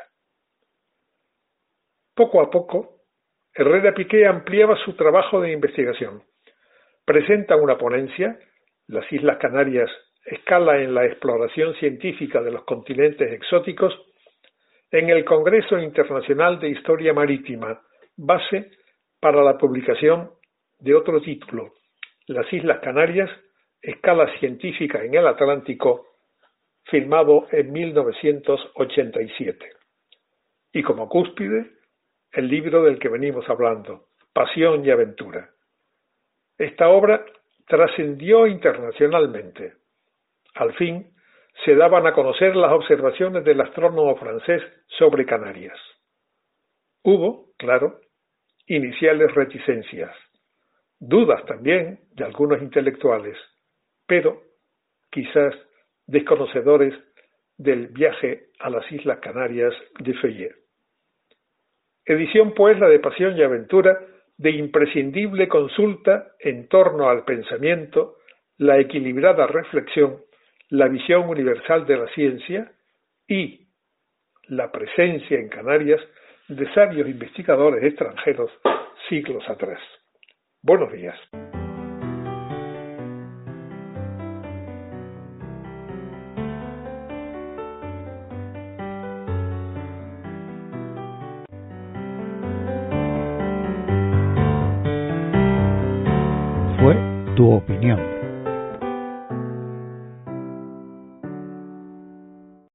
Poco a poco, Herrera Piqué ampliaba su trabajo de investigación. Presenta una ponencia, Las Islas Canarias, escala en la exploración científica de los continentes exóticos, en el Congreso Internacional de Historia Marítima, base para la publicación de otro título, Las Islas Canarias, escala científica en el Atlántico, firmado en 1987. Y como cúspide, el libro del que venimos hablando, Pasión y Aventura. Esta obra trascendió internacionalmente. Al fin, se daban a conocer las observaciones del astrónomo francés sobre Canarias. Hubo, claro, iniciales reticencias, dudas también de algunos intelectuales, pero quizás desconocedores del viaje a las Islas Canarias de Feyé. Edición, pues, la de Pasión y Aventura, de imprescindible consulta en torno al pensamiento, la equilibrada reflexión, la visión universal de la ciencia y la presencia en Canarias de sabios investigadores extranjeros siglos atrás. Buenos días. Fue tu opinión.